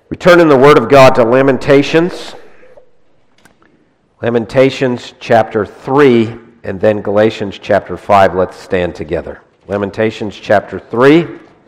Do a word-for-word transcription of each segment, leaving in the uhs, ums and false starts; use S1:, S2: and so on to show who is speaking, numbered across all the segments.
S1: We turn in the Word of God to Lamentations. Lamentations chapter three and then Galatians chapter five. Let's stand together. Lamentations chapter three.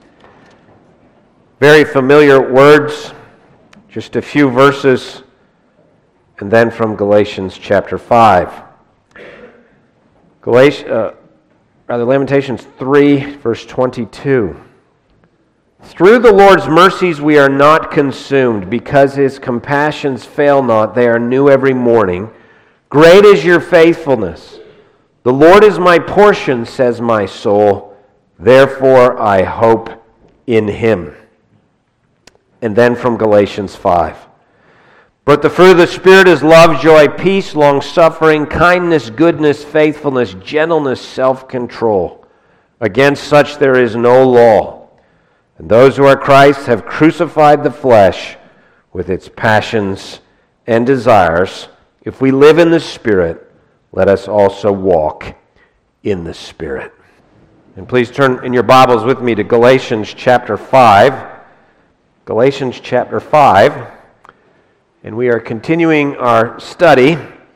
S1: Very familiar words. Just a few verses. And then from Galatians chapter five. Galatians, uh, rather Lamentations three, verse twenty-two. Through the Lord's mercies we are not consumed, because His compassions fail not. They are new every morning. Great is your faithfulness. The Lord is my portion, says my soul. Therefore I hope in Him. And then from Galatians five. But the fruit of the Spirit is love, joy, peace, long-suffering, kindness, goodness, faithfulness, gentleness, self-control. Against such there is no law. And those who are Christ have crucified the flesh with its passions and desires. If we live in the Spirit, let us also walk in the Spirit. And please turn in your Bibles with me to Galatians chapter five. Galatians chapter five. And we are continuing our study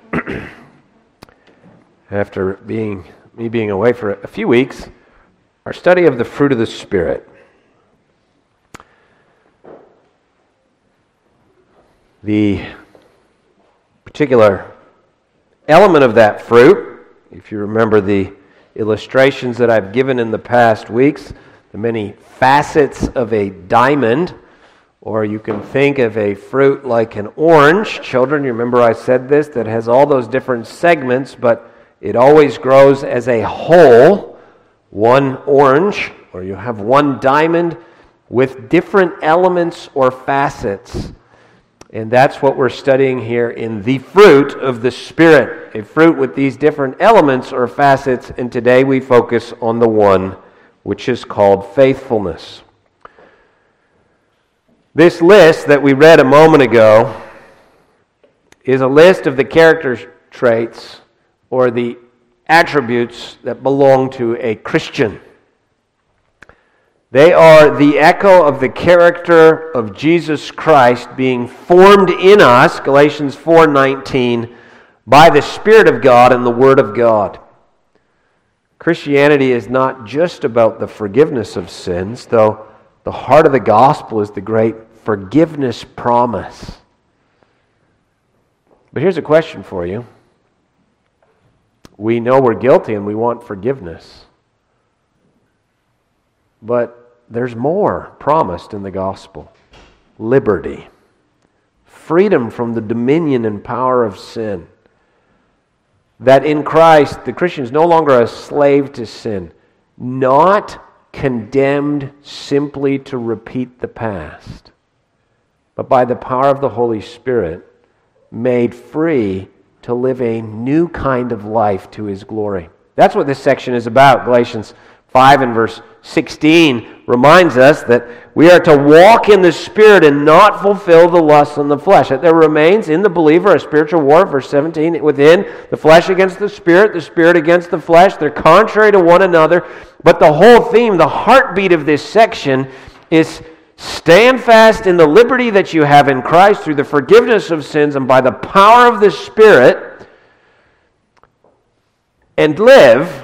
S1: after being me being away for a few weeks, our study of the fruit of the Spirit. The particular element of that fruit, if you remember the illustrations that I've given in the past weeks, the many facets of a diamond, or you can think of a fruit like an orange. Children, you remember I said this, that has all those different segments, but it always grows as a whole, one orange, or you have one diamond with different elements or facets. And that's what we're studying here in the fruit of the Spirit, a fruit with these different elements or facets, and today we focus on the one which is called faithfulness. This list that we read a moment ago is a list of the character traits or the attributes that belong to a Christian. They are the echo of the character of Jesus Christ being formed in us, Galatians four nineteen, by the Spirit of God and the Word of God. Christianity is not just about the forgiveness of sins, though the heart of the gospel is the great forgiveness promise. But here's a question for you. We know we're guilty and we want forgiveness. But there's more promised in the gospel. Liberty. Freedom from the dominion and power of sin. That in Christ, the Christian is no longer a slave to sin. Not condemned simply to repeat the past. But by the power of the Holy Spirit, made free to live a new kind of life to His glory. That's what this section is about. Galatians five and verse sixteen reminds us that we are to walk in the Spirit and not fulfill the lusts in the flesh. That there remains in the believer a spiritual war, verse seventeen, within the flesh against the Spirit, the Spirit against the flesh. They're contrary to one another. But the whole theme, the heartbeat of this section is stand fast in the liberty that you have in Christ through the forgiveness of sins and by the power of the Spirit, and live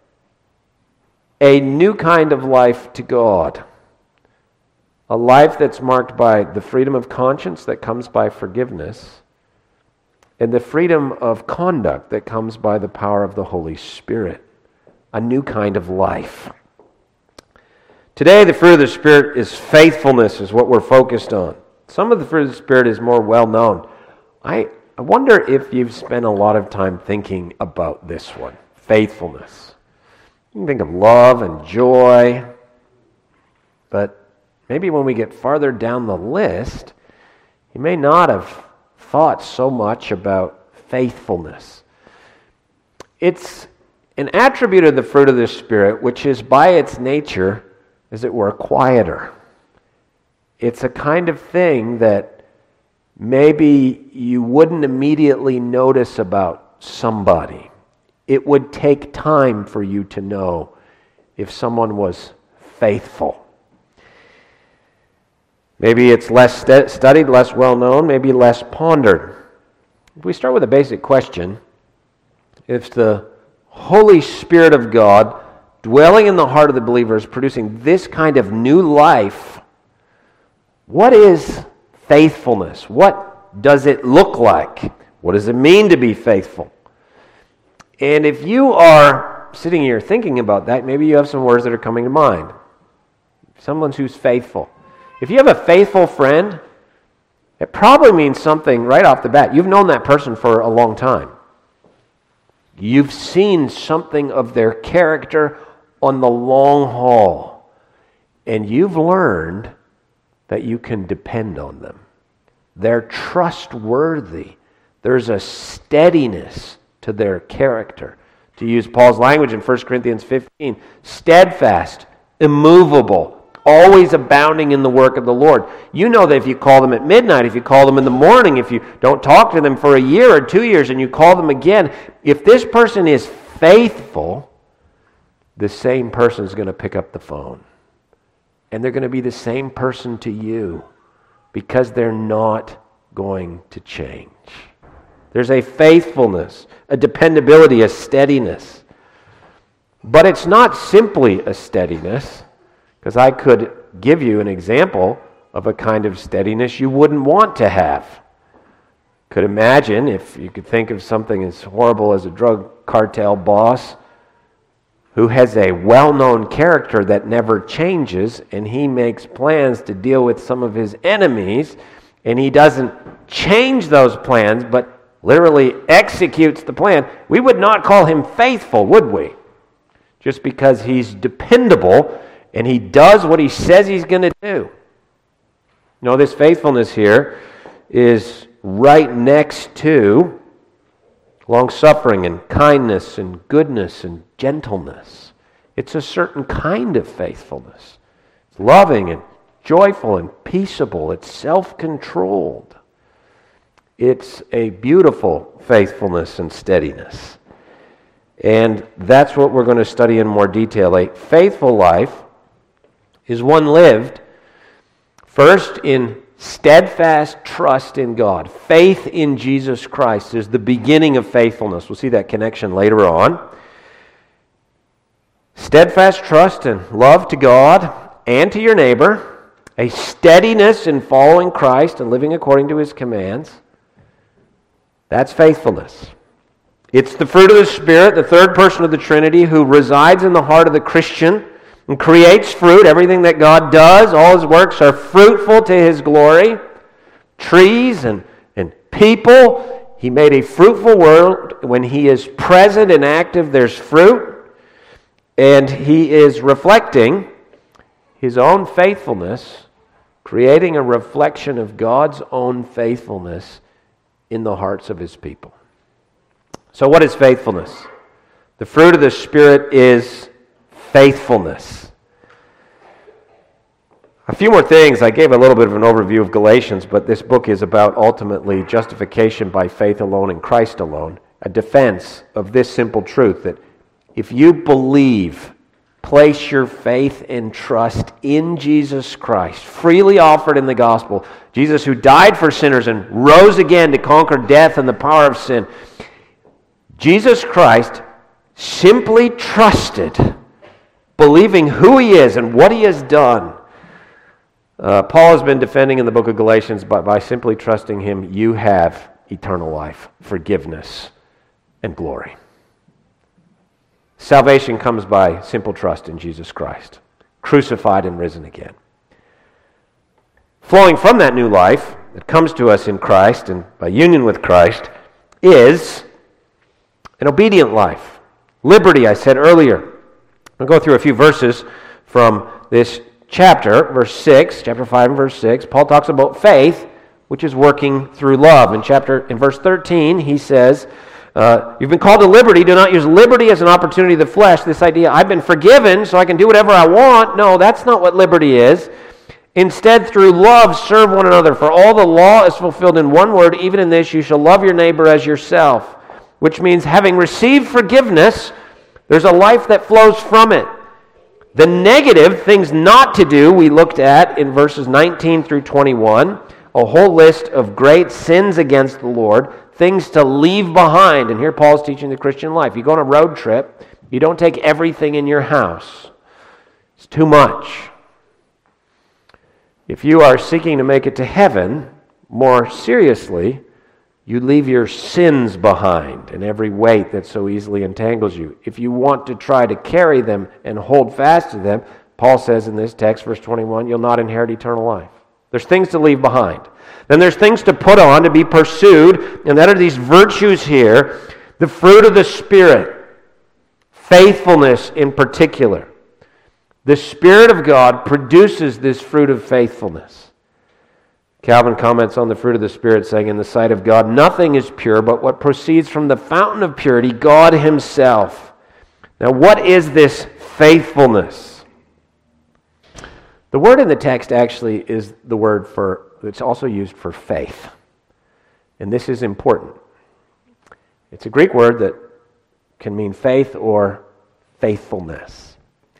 S1: a new kind of life to God. A life that's marked by the freedom of conscience that comes by forgiveness, and the freedom of conduct that comes by the power of the Holy Spirit. A new kind of life. Today, the fruit of the Spirit is faithfulness, is what we're focused on. Some of the fruit of the Spirit is more well known. I, I wonder if you've spent a lot of time thinking about this one, faithfulness. You can think of love and joy, but maybe when we get farther down the list, you may not have thought so much about faithfulness. It's an attribute of the fruit of the Spirit, which is by its nature, as it were, quieter. It's a kind of thing that maybe you wouldn't immediately notice about somebody. It would take time for you to know if someone was faithful. Maybe it's less st- studied, less well-known, maybe less pondered. If we start with a basic question, if the Holy Spirit of God dwelling in the heart of the believer is producing this kind of new life, what is faithfulness? What does it look like? What does it mean to be faithful? And if you are sitting here thinking about that, maybe you have some words that are coming to mind. Someone who's faithful. If you have a faithful friend, it probably means something right off the bat. You've known that person for a long time. You've seen something of their character on the long haul. And you've learned that you can depend on them. They're trustworthy. There's a steadiness to their character. To use Paul's language in First Corinthians fifteen, steadfast, immovable, always abounding in the work of the Lord. You know that if you call them at midnight, if you call them in the morning, if you don't talk to them for a year or two years and you call them again, if this person is faithful, the same person is going to pick up the phone. And they're going to be the same person to you because they're not going to change. There's a faithfulness, a dependability, a steadiness. But it's not simply a steadiness, because I could give you an example of a kind of steadiness you wouldn't want to have. Could imagine, if you could think of something as horrible as a drug cartel boss who has a well-known character that never changes, and he makes plans to deal with some of his enemies, and he doesn't change those plans, but literally executes the plan. We would not call him faithful, would we? Just because he's dependable and he does what he says he's going to do. No, this faithfulness here is right next to long-suffering and kindness and goodness and gentleness. It's a certain kind of faithfulness. It's loving and joyful and peaceable. It's self-controlled. It's a beautiful faithfulness and steadiness. And that's what we're going to study in more detail. A faithful life is one lived first in steadfast trust in God. Faith in Jesus Christ is the beginning of faithfulness. We'll see that connection later on. Steadfast trust and love to God and to your neighbor. A steadiness in following Christ and living according to His commands. That's faithfulness. It's the fruit of the Spirit, the third person of the Trinity, who resides in the heart of the Christian and creates fruit. Everything that God does, all His works are fruitful to His glory. Trees and, and people. He made a fruitful world. When He is present and active, there's fruit. And He is reflecting His own faithfulness, creating a reflection of God's own faithfulness in the hearts of His people. So what is faithfulness? The fruit of the Spirit is faithfulness. A few more things. I gave a little bit of an overview of Galatians, but this book is about ultimately justification by faith alone in Christ alone. A defense of this simple truth that if you believe, place your faith and trust in Jesus Christ, freely offered in the gospel, Jesus who died for sinners and rose again to conquer death and the power of sin, Jesus Christ simply trusted, believing who He is and what He has done. Uh, Paul has been defending in the book of Galatians, but by simply trusting Him, you have eternal life, forgiveness, and glory. Salvation comes by simple trust in Jesus Christ, crucified and risen again. Flowing from that new life that comes to us in Christ and by union with Christ is an obedient life. Liberty, I said earlier. I'll go through a few verses from this chapter, verse six, chapter five and verse six. Paul talks about faith, which is working through love. In chapter, in verse thirteen, he says, Uh, you've been called to liberty. Do not use liberty as an opportunity of the flesh. This idea, I've been forgiven so I can do whatever I want. No, that's not what liberty is. Instead, through love, serve one another. For all the law is fulfilled in one word, even in this, you shall love your neighbor as yourself. Which means having received forgiveness, there's a life that flows from it. The negative, things not to do, we looked at in verses nineteen through twenty-one. A whole list of great sins against the Lord, things to leave behind. And here Paul's teaching the Christian life. You go on a road trip, you don't take everything in your house. It's too much. If you are seeking to make it to heaven, more seriously, you leave your sins behind and every weight that so easily entangles you. If you want to try to carry them and hold fast to them, Paul says in this text, verse twenty-one, you'll not inherit eternal life. There's things to leave behind. Then there's things to put on, to be pursued, and that are these virtues here, the fruit of the Spirit, faithfulness in particular. The Spirit of God produces this fruit of faithfulness. Calvin comments on the fruit of the Spirit, saying, in the sight of God, nothing is pure but what proceeds from the fountain of purity, God Himself. Now, what is this faithfulness? The word in the text actually is the word for, it's also used for faith. And this is important. It's a Greek word that can mean faith or faithfulness.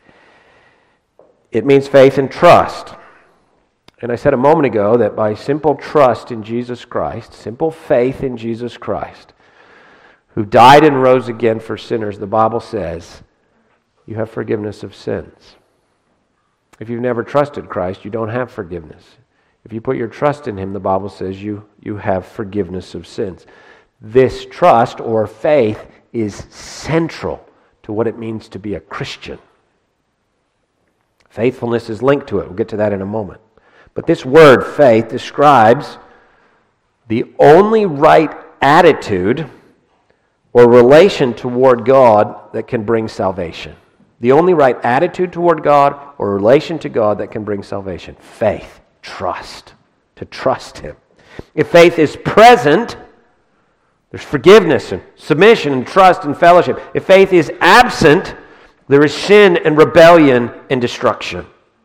S1: It means faith and trust. And I said a moment ago that by simple trust in Jesus Christ, simple faith in Jesus Christ, who died and rose again for sinners, the Bible says, you have forgiveness of sins. If you've never trusted Christ, you don't have forgiveness. If you put your trust in Him, the Bible says you, you have forgiveness of sins. This trust or faith is central to what it means to be a Christian. Faithfulness is linked to it. We'll get to that in a moment. But this word, faith, describes the only right attitude or relation toward God that can bring salvation. The only right attitude toward God or relation to God that can bring salvation. Faith, trust, to trust Him. If faith is present, there's forgiveness and submission and trust and fellowship. If faith is absent, there is sin and rebellion and destruction.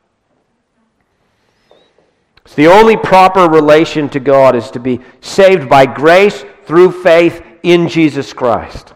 S1: So the only proper relation to God is to be saved by grace through faith in Jesus Christ.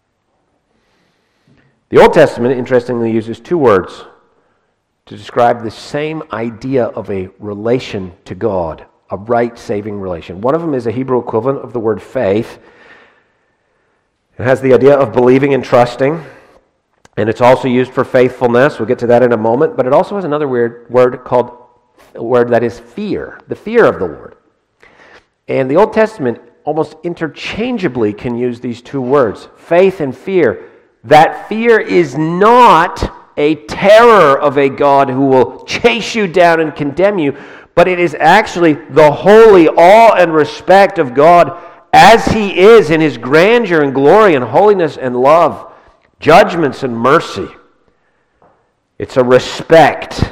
S1: The Old Testament, interestingly, uses two words to describe the same idea of a relation to God, a right saving relation. One of them is a Hebrew equivalent of the word faith. It has the idea of believing and trusting, and it's also used for faithfulness. We'll get to that in a moment, but it also has another weird word called a word that is fear, the fear of the Lord. And the Old Testament almost interchangeably can use these two words, faith and fear. That fear is not a terror of a God who will chase you down and condemn you, but it is actually the holy awe and respect of God as He is in His grandeur and glory and holiness and love, judgments and mercy. It's a respect.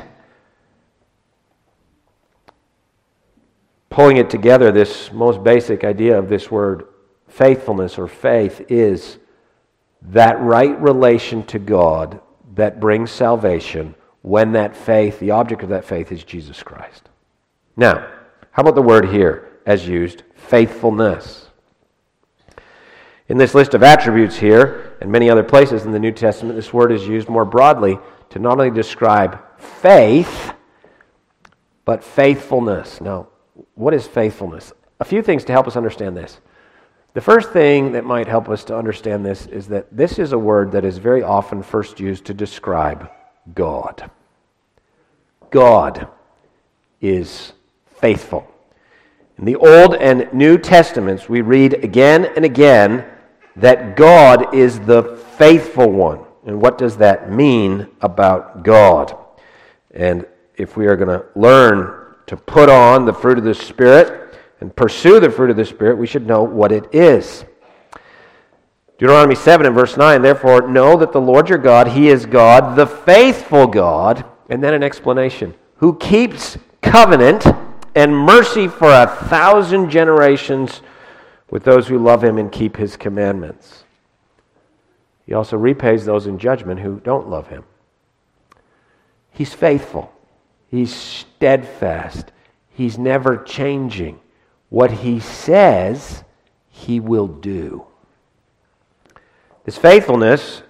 S1: Pulling it together, this most basic idea of this word faithfulness or faith is that right relation to God that brings salvation when that faith, the object of that faith, is Jesus Christ. Now, how about the word here as used, faithfulness? In this list of attributes here, and many other places in the New Testament, this word is used more broadly to not only describe faith, but faithfulness. Now, what is faithfulness? A few things to help us understand this. The first thing that might help us to understand this is that this is a word that is very often first used to describe God. God is faithful. In the Old and New Testaments, we read again and again that God is the faithful one. And what does that mean about God? And if we are going to learn to put on the fruit of the Spirit and pursue the fruit of the Spirit, we should know what it is. Deuteronomy seven and verse nine, therefore know that the Lord your God, He is God, the faithful God, and then an explanation, who keeps covenant and mercy for a thousand generations with those who love Him and keep His commandments. He also repays those in judgment who don't love Him. He's faithful. He's steadfast. He's never changing. What He says, He will do. This faithfulness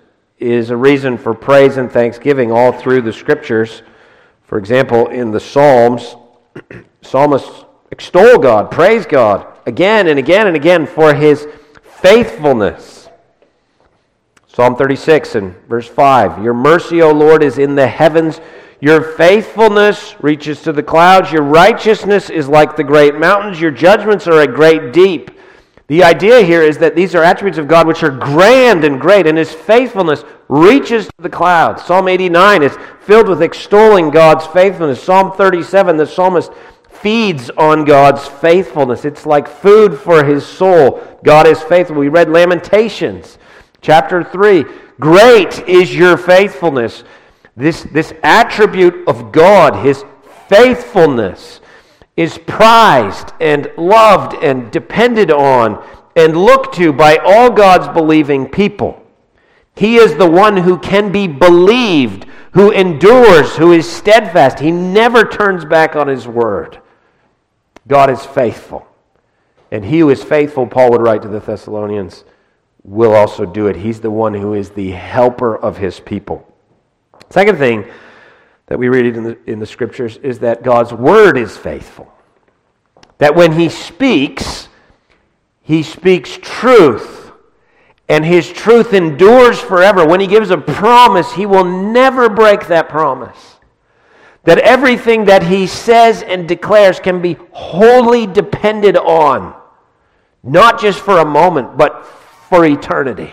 S1: is a reason for praise and thanksgiving all through the Scriptures. For example, in the Psalms, psalmists extol God, praise God, again and again and again for His faithfulness. Psalm thirty-six and verse five, Your mercy, O Lord, is in the heavens. Your faithfulness reaches to the clouds. Your righteousness is like the great mountains. Your judgments are a great deep. The idea here is that these are attributes of God which are grand and great, and His faithfulness reaches to the clouds. Psalm eighty-nine is filled with extolling God's faithfulness. Psalm thirty-seven, the psalmist feeds on God's faithfulness. It's like food for his soul. God is faithful. We read Lamentations, chapter three. Great is your faithfulness. This, this attribute of God, His faithfulness, is prized and loved and depended on and looked to by all God's believing people. He is the one who can be believed, who endures, who is steadfast. He never turns back on His word. God is faithful. And He who is faithful, Paul would write to the Thessalonians, will also do it. He's the one who is the helper of His people. Second thing that we read in the, in the Scriptures is that God's word is faithful. That when He speaks, He speaks truth. And His truth endures forever. When He gives a promise, He will never break that promise. That everything that He says and declares can be wholly depended on. Not just for a moment, but for eternity.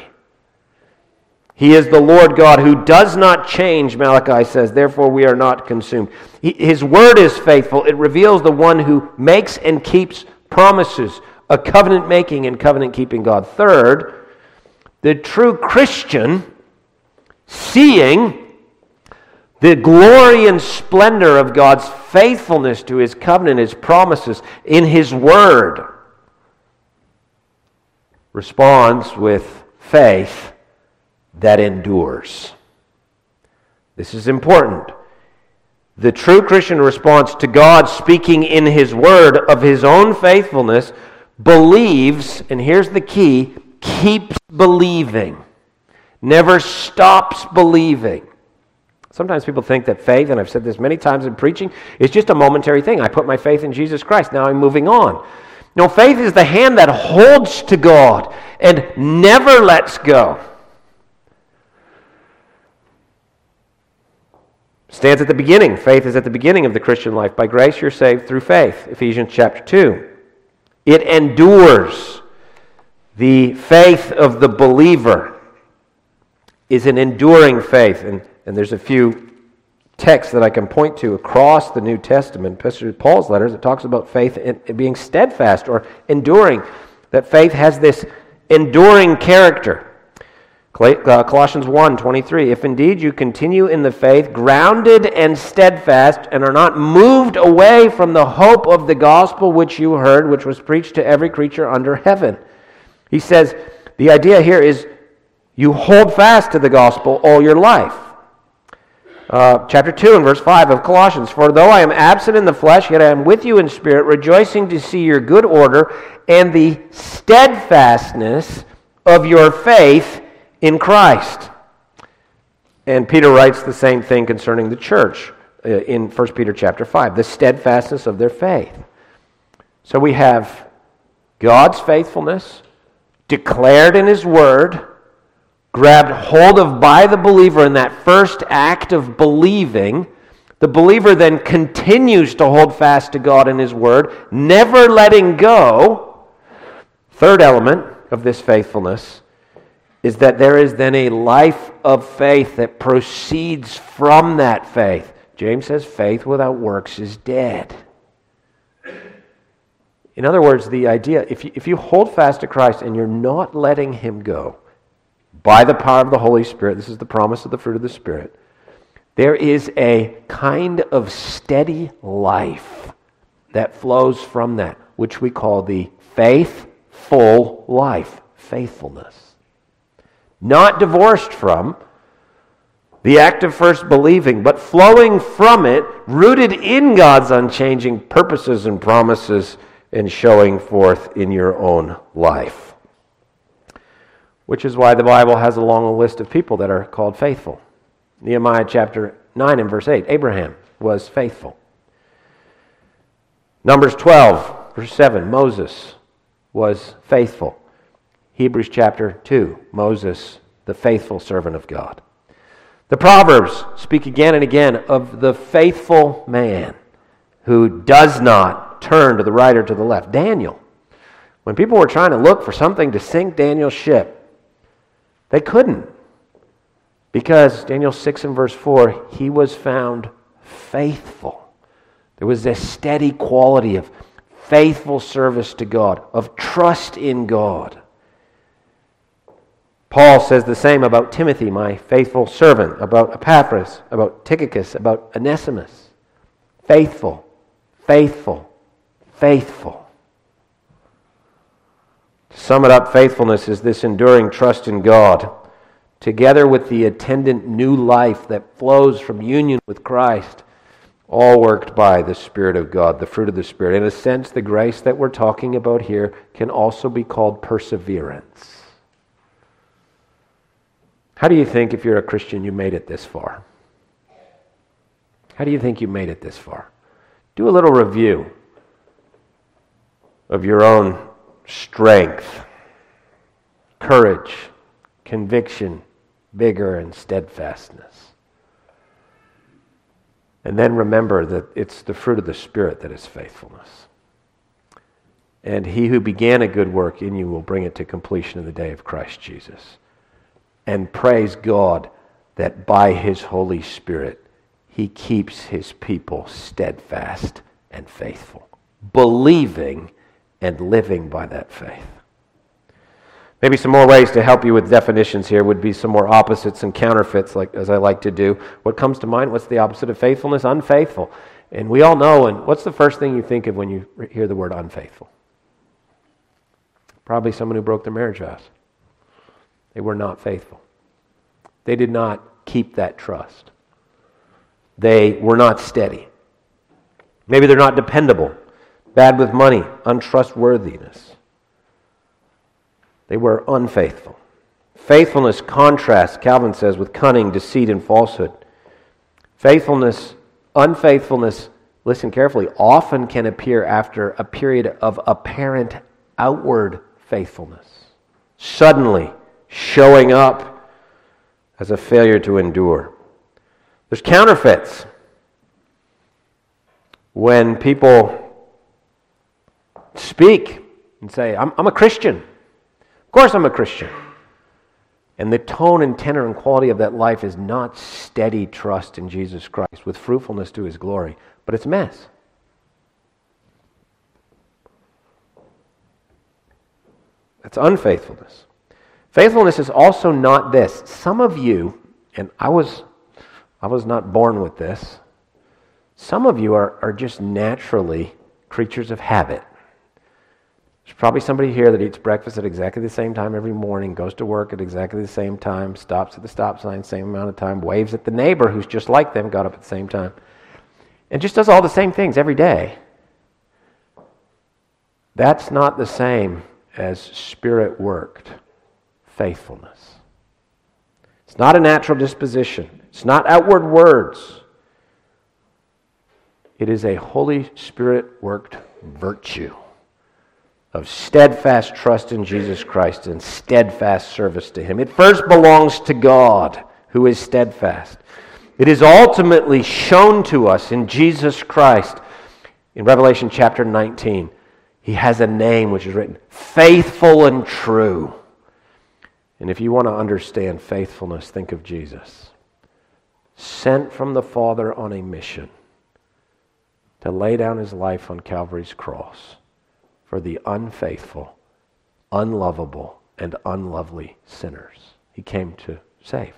S1: He is the Lord God who does not change, Malachi says, therefore we are not consumed. He, His word is faithful. It reveals the one who makes and keeps promises, a covenant-making and covenant-keeping God. Third, the true Christian, seeing the glory and splendor of God's faithfulness to His covenant, His promises in His word, responds with faith that endures. This is important. The true Christian response to God speaking in His word of His own faithfulness believes, and here's the key, keeps believing. Never stops believing. Sometimes people think that faith, and I've said this many times in preaching, is just a momentary thing. I put my faith in Jesus Christ, now I'm moving on. No, faith is the hand that holds to God and never lets go. Stands at the beginning. Faith is at the beginning of the Christian life. By grace you're saved through faith. Ephesians chapter two. It endures. The faith of the believer is an enduring faith. And, and there's a few texts that I can point to across the New Testament, especially Paul's letters, that talks about faith being steadfast or enduring. That faith has this enduring character. Colossians one twenty-three, if indeed you continue in the faith, grounded and steadfast, and are not moved away from the hope of the gospel which you heard, which was preached to every creature under heaven. He says, the idea here is you hold fast to the gospel all your life. Uh, chapter two and verse five of Colossians, for though I am absent in the flesh, yet I am with you in spirit, rejoicing to see your good order and the steadfastness of your faith in Christ. And Peter writes the same thing concerning the church uh, in First Peter chapter five, the steadfastness of their faith. So we have God's faithfulness declared in His word, grabbed hold of by the believer in that first act of believing. The believer then continues to hold fast to God in His word, never letting go. Third element of this faithfulness is that there is then a life of faith that proceeds from that faith. James says faith without works is dead. In other words, the idea, if you, if you hold fast to Christ and you're not letting Him go, by the power of the Holy Spirit, this is the promise of the fruit of the Spirit, there is a kind of steady life that flows from that, which we call the faithful life, faithfulness. Not divorced from the act of first believing, but flowing from it, rooted in God's unchanging purposes and promises, and showing forth in your own life. which is why the Bible has a long list of people that are called faithful. Nehemiah chapter nine and verse eight, Abraham was faithful. Numbers twelve, verse seven, Moses was faithful. Hebrews chapter two, Moses, the faithful servant of God. The Proverbs speak again and again of the faithful man who does not turn to the right or to the left. Daniel, when people were trying to look for something to sink Daniel's ship, they couldn't. Because Daniel six and verse four, he was found faithful. There was this steady quality of faithful service to God, of trust in God. Paul says the same about Timothy, my faithful servant, about Epaphras, about Tychicus, about Onesimus. Faithful, faithful, faithful. To sum it up, faithfulness is this enduring trust in God, together with the attendant new life that flows from union with Christ, all worked by the Spirit of God, the fruit of the Spirit. In a sense, the grace that we're talking about here can also be called perseverance. How do you think, if you're a Christian, you made it this far? How do you think you made it this far? Do a little review of your own strength, courage, conviction, vigor, and steadfastness. And then remember that it's the fruit of the Spirit that is faithfulness. And he who began a good work in you will bring it to completion in the day of Christ Jesus. And praise God that by his Holy Spirit, he keeps his people steadfast and faithful, believing and living by that faith. Maybe some more ways to help you with definitions here would be some more opposites and counterfeits, like as I like to do. What comes to mind? What's the opposite of faithfulness? Unfaithful. And we all know, and what's the first thing you think of when you hear the word unfaithful? Probably someone who broke their marriage vows. They were not faithful. They did not keep that trust. They were not steady. Maybe they're not dependable. Bad with money, untrustworthiness. They were unfaithful. Faithfulness contrasts, Calvin says, with cunning, deceit, and falsehood. Faithfulness, unfaithfulness, listen carefully, often can appear after a period of apparent outward faithfulness. Suddenly showing up as a failure to endure. There's counterfeits. When people speak and say, I'm, I'm a Christian. Of course I'm a Christian. And the tone and tenor and quality of that life is not steady trust in Jesus Christ with fruitfulness to his glory, but it's a mess. That's unfaithfulness. Faithfulness is also not this. Some of you, and I was I was not born with this, some of you are, are just naturally creatures of habit. There's probably somebody here that eats breakfast at exactly the same time every morning, goes to work at exactly the same time, stops at the stop sign same amount of time, waves at the neighbor who's just like them, got up at the same time, and just does all the same things every day. That's not the same as Spirit-worked faithfulness. It's not a natural disposition. It's not outward words. It is a Holy Spirit-worked virtue of steadfast trust in Jesus Christ and steadfast service to him. It first belongs to God, who is steadfast. It is ultimately shown to us in Jesus Christ. In Revelation chapter nineteen, he has a name which is written, Faithful and True. And if you want to understand faithfulness, think of Jesus. Sent from the Father on a mission to lay down his life on Calvary's cross for the unfaithful, unlovable, and unlovely sinners. He came to save.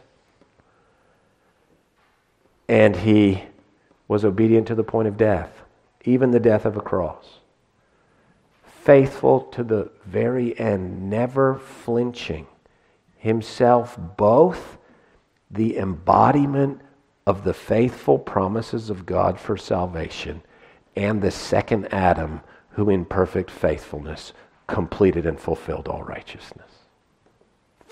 S1: And he was obedient to the point of death, even the death of a cross. Faithful to the very end, never flinching. Himself both the embodiment of the faithful promises of God for salvation and the second Adam who in perfect faithfulness completed and fulfilled all righteousness.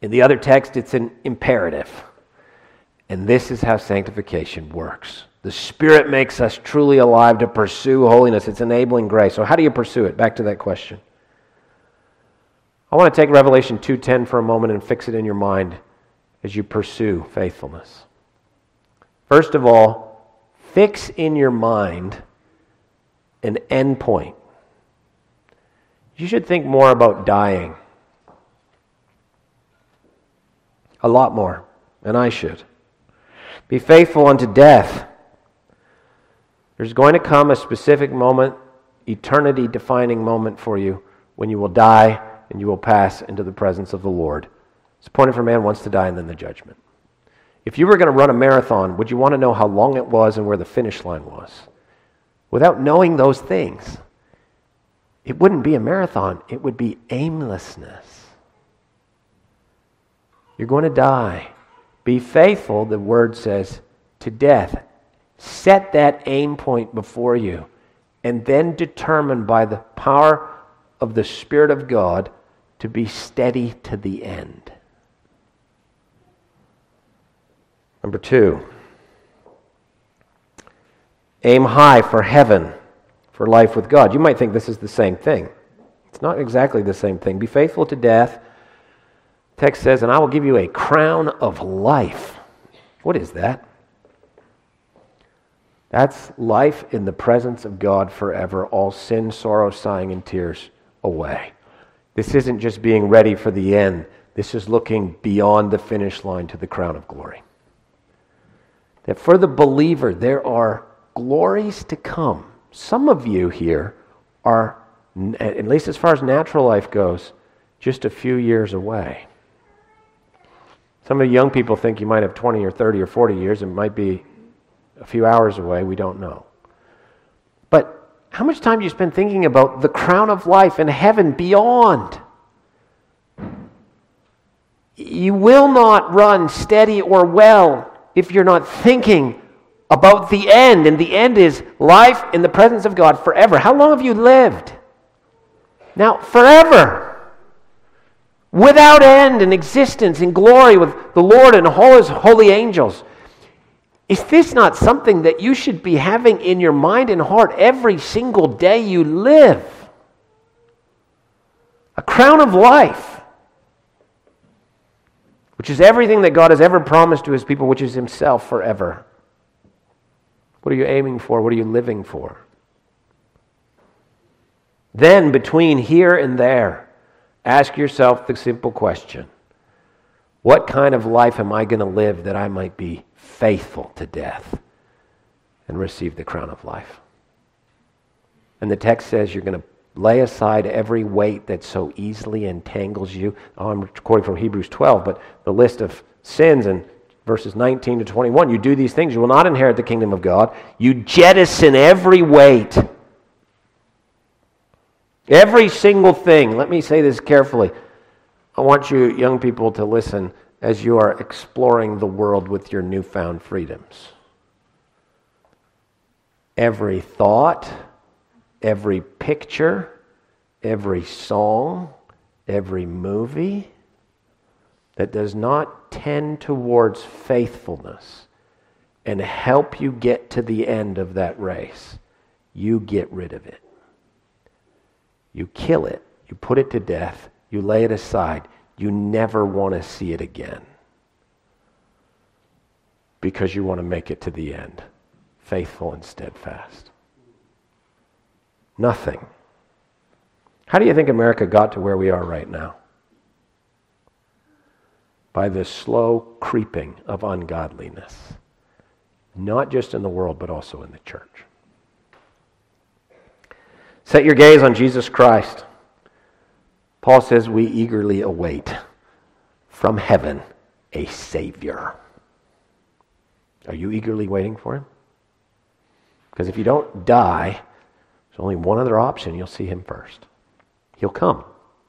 S1: In the other text, it's an imperative. And this is how sanctification works. The Spirit makes us truly alive to pursue holiness. It's enabling grace. So how do you pursue it? Back to that question. I want to take Revelation two ten for a moment and fix it in your mind as you pursue faithfulness. First of all, fix in your mind an end point. You should think more about dying. A lot more, and I should. Be faithful unto death. There's going to come a specific moment, eternity-defining moment for you, when you will die and you will pass into the presence of the Lord. It's appointed for man once to die and then the judgment. If you were going to run a marathon, would you want to know how long it was and where the finish line was? Without knowing those things, it wouldn't be a marathon. It would be aimlessness. You're going to die. Be faithful, the word says, to death. Set that aim point before you, and then determine by the power of the Spirit of God to be steady to the end. Number two, aim high for heaven, for life with God. You might think this is the same thing. It's not exactly the same thing. Be faithful to death. Text says, and I will give you a crown of life. What is that? That's life in the presence of God forever, all sin, sorrow, sighing, and tears away. This isn't just being ready for the end. This is looking beyond the finish line to the crown of glory. That for the believer, there are glories to come. Some of you here are, at least as far as natural life goes, just a few years away. Some of the young people think you might have twenty or thirty or forty years. It might be a few hours away. We don't know. But how much time do you spend thinking about the crown of life in heaven beyond? You will not run steady or well if you're not thinking about the end. And the end is life in the presence of God forever. How long have you lived? Now, forever. Without end in existence, in glory with the Lord and all His holy angels. Is this not something that you should be having in your mind and heart every single day you live? A crown of life, which is everything that God has ever promised to His people, which is Himself forever. What are you aiming for? What are you living for? Then, between here and there, ask yourself the simple question: what kind of life am I going to live that I might be faithful to death and receive the crown of life? And the text says you're going to lay aside every weight that so easily entangles you. Oh, I'm quoting from Hebrews twelve, but the list of sins in verses nineteen to twenty-one, you do these things, you will not inherit the kingdom of God. You jettison every weight. Every single thing. Let me say this carefully. I want you young people to listen as you are exploring the world with your newfound freedoms. Every thought, every picture, every song, every movie that does not tend towards faithfulness and help you get to the end of that race, you get rid of it. You kill it. You put it to death. You lay it aside. You never want to see it again. Because you want to make it to the end. Faithful and steadfast. Nothing. How do you think America got to where we are right now? By the slow creeping of ungodliness. Not just in the world, but also in the church. Set your gaze on Jesus Christ. Paul says we eagerly await from heaven a Savior. Are you eagerly waiting for Him? Because if you don't die, there's only one other option. You'll see Him first. He'll come.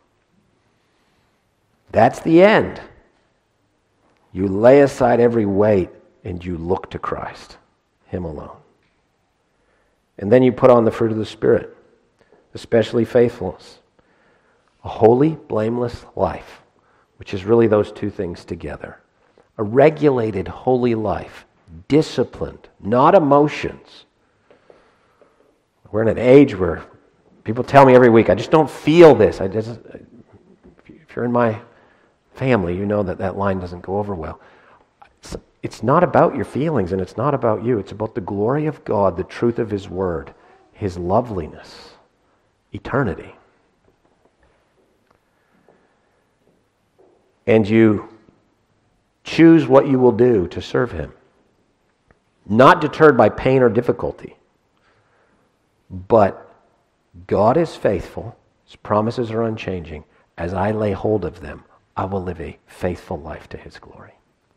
S1: That's the end. You lay aside every weight and you look to Christ, Him alone. And then you put on the fruit of the Spirit, especially faithfulness. A holy, blameless life, which is really those two things together. A regulated, holy life, disciplined, not emotions. We're in an age where people tell me every week, I just don't feel this. I just, if you're in my family, you know that that line doesn't go over well. It's, it's not about your feelings, and it's not about you. It's about the glory of God, the truth of His Word, His loveliness, eternity. And you choose what you will do to serve Him. Not deterred by pain or difficulty, but God is faithful. His promises are unchanging. As I lay hold of them, I will live a faithful life to His glory.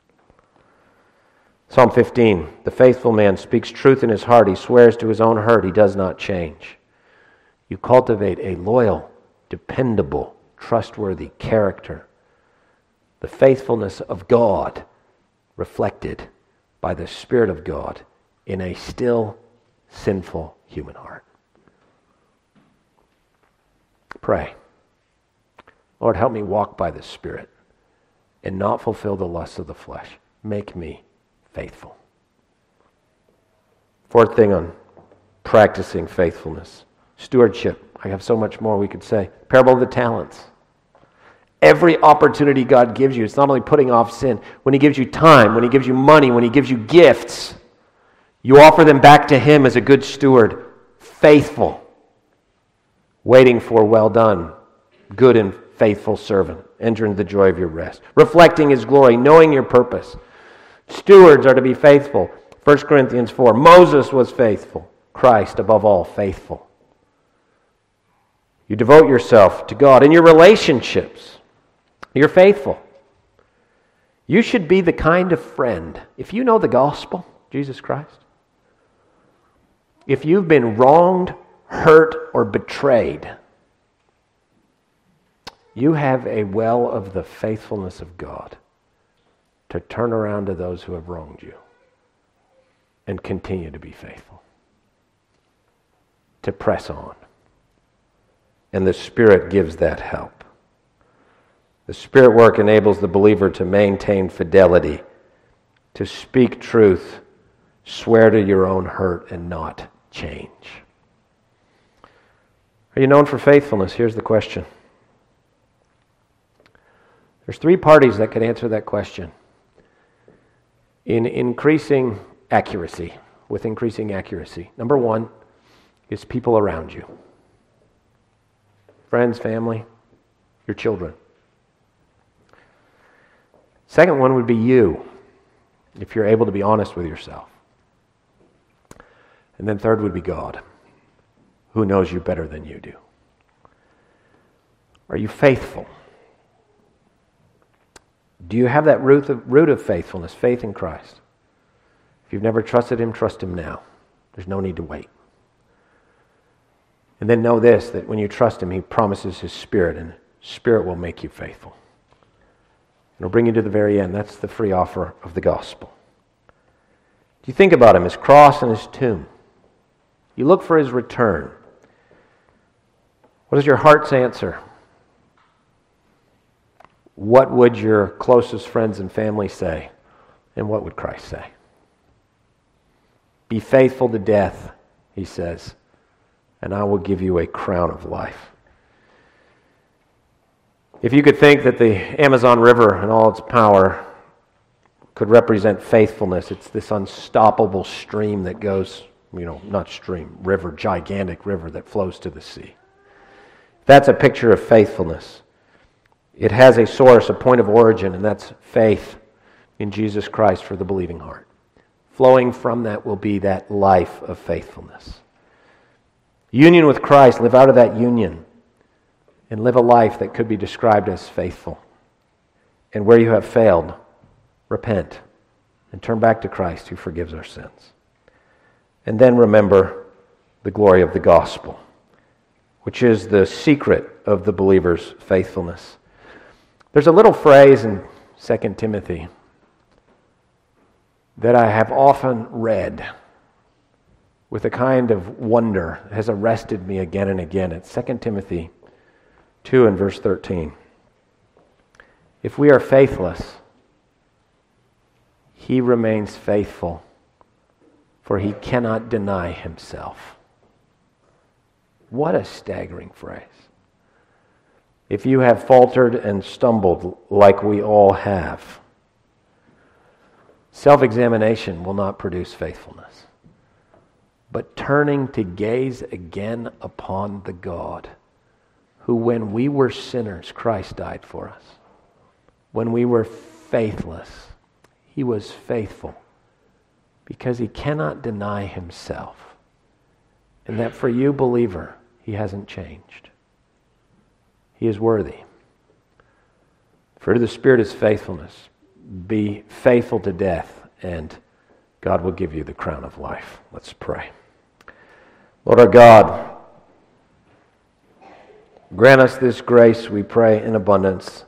S1: Psalm fifteen, the faithful man speaks truth in his heart. He swears to his own hurt. He does not change. You cultivate a loyal, dependable, trustworthy character. The faithfulness of God reflected by the Spirit of God in a still sinful human heart. Pray. Lord, help me walk by the Spirit and not fulfill the lusts of the flesh. Make me faithful. Fourth thing on practicing faithfulness. Stewardship. I have so much more we could say. Parable of the talents. Every opportunity God gives you, it's not only putting off sin. When He gives you time, when He gives you money, when He gives you gifts, you offer them back to Him as a good steward, faithful, waiting for well done, good and faithful servant, entering the joy of your rest, reflecting His glory, knowing your purpose. Stewards are to be faithful. First Corinthians four, Moses was faithful. Christ, above all, faithful. You devote yourself to God. In your relationships, you're faithful. You should be the kind of friend, if you know the gospel, Jesus Christ, if you've been wronged, hurt, or betrayed, you have a well of the faithfulness of God to turn around to those who have wronged you and continue to be faithful, to press on. And the Spirit gives that help. The Spirit work enables the believer to maintain fidelity, to speak truth, swear to your own hurt, and not change. Are you known for faithfulness? Here's the question. There's three parties that could answer that question in increasing accuracy, with increasing accuracy. Number one is people around you. Friends, family, your children. Second one would be you, if you're able to be honest with yourself. And then third would be God, who knows you better than you do. Are you faithful? Do you have that root of, root of faithfulness, faith in Christ? If you've never trusted Him, trust Him now. There's no need to wait. And then know this, that when you trust Him, He promises His Spirit, and Spirit will make you faithful. It'll bring you to the very end. That's the free offer of the gospel. Do you think about Him, His cross and His tomb? You look for His return. What is your heart's answer? What would your closest friends and family say? And what would Christ say? Be faithful to death, He says, and I will give you a crown of life. If you could think that the Amazon River and all its power could represent faithfulness, it's this unstoppable stream that goes, you know, not stream, river, gigantic river that flows to the sea. That's a picture of faithfulness. It has a source, a point of origin, and that's faith in Jesus Christ for the believing heart. Flowing from that will be that life of faithfulness. Union with Christ, live out of that union, and live a life that could be described as faithful. And where you have failed, repent and turn back to Christ who forgives our sins. And then remember the glory of the gospel, which is the secret of the believer's faithfulness. There's a little phrase in Second Timothy that I have often read with a kind of wonder, has arrested me again and again. It's Second Timothy two and verse thirteen. If we are faithless, He remains faithful, for He cannot deny Himself. What a staggering phrase. If you have faltered and stumbled like we all have, self-examination will not produce faithfulness. But turning to gaze again upon the God who, when we were sinners, Christ died for us. When we were faithless, He was faithful because He cannot deny Himself. And that for you, believer, He hasn't changed. He is worthy. Fruit of the Spirit is faithfulness. Be faithful to death, and God will give you the crown of life. Let's pray. Lord our God, grant us this grace, we pray, in abundance,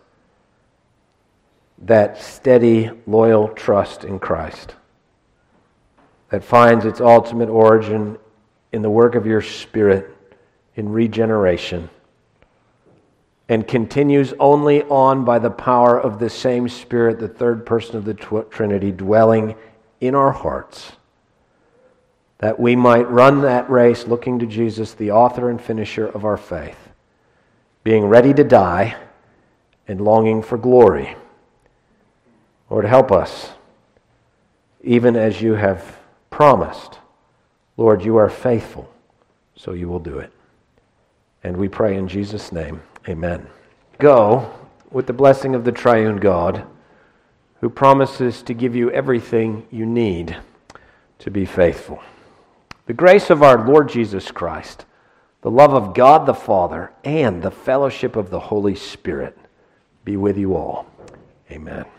S1: that steady, loyal trust in Christ that finds its ultimate origin in the work of your Spirit in regeneration and continues only on by the power of the same Spirit, the third person of the Trinity, dwelling in our hearts, that we might run that race looking to Jesus, the author and finisher of our faith, being ready to die and longing for glory. Lord, help us, even as you have promised. Lord, you are faithful, so you will do it. And we pray in Jesus' name, amen. Go with the blessing of the triune God, who promises to give you everything you need to be faithful. The grace of our Lord Jesus Christ, the love of God the Father, and the fellowship of the Holy Spirit be with you all. Amen.